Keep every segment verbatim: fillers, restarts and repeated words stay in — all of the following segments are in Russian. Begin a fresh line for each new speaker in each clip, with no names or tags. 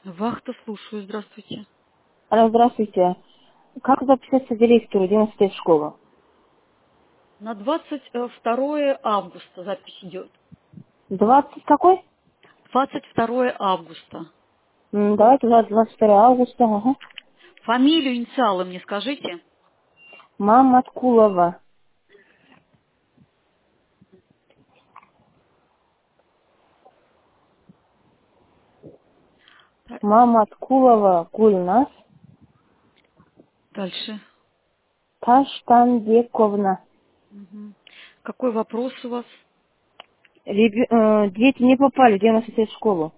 Вахта, слушаю. Здравствуйте.
Алло, здравствуйте. Как записаться директору одиннадцатой в школу?
На двадцать второе августа запись идет.
двадцать какой?
двадцать второе августа.
М, Давайте двадцать второго августа. Ага.
Фамилию, инициалы мне скажите.
Мама Откулова.
Так,
Мама Откулова Гульнас
дальше.
Таштанбековна.
Мгм. Какой вопрос у вас?
Ребё- э, Дети не попали в одиннадцатую в школу.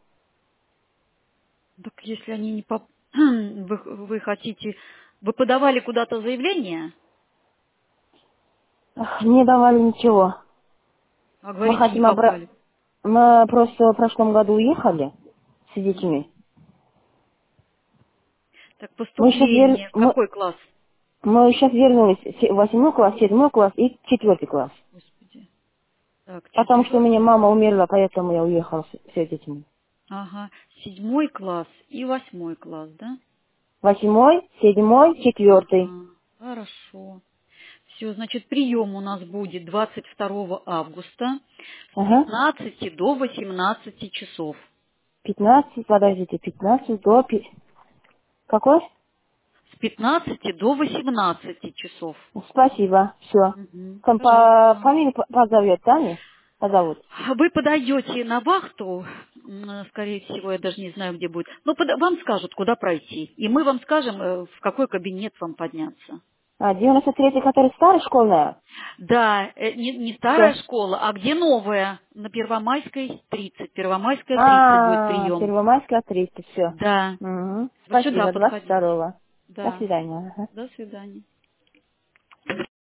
Так если они не поп... вы, вы хотите... Вы подавали куда-то заявление?
Ах, не давали ничего.
А
Мы
говорите, не
хотим обра...
попали.
Мы просто в прошлом году уехали с детьми.
Так,
Мы сейчас, вер...
поступление. В
мы...
какой класс?
Мы сейчас вернулись в восьмой класс, седьмой класс и четвертый класс.
Господи. Так,
Потому что у меня
четвертый.
мама умерла, поэтому я уехала с, с детьми.
Ага. Седьмой класс и восьмой класс, да?
Восьмой, седьмой, четвертый.
Ага. Хорошо. Все, значит, прием у нас будет двадцать второго августа с
Ага.
пятнадцати до восемнадцати часов.
Пятнадцать, подождите, пятнадцать до... пи- Какой?
С пятнадцати до восемнадцати часов.
Спасибо, все.
Мгм.
По
Пожалуйста.
фамилии по- позовет, Таня? Позовут.
Вы подаете на вахту, м, скорее всего, я даже не знаю, где будет. Но пода- вам скажут, куда пройти. И мы вам скажем, э, в какой кабинет вам подняться.
А, девяносто третий, который старая школьная?
Да, э, не, не старая
Все.
школа, а где новая? На Первомайской тридцать. Первомайская тридцать будет
А,
прием.
Первомайская, триста, все.
Да.
Угу.
Вот сюда
Спасибо, двадцать
подходите.
второго. До
Да.
свидания. Ага.
До свидания.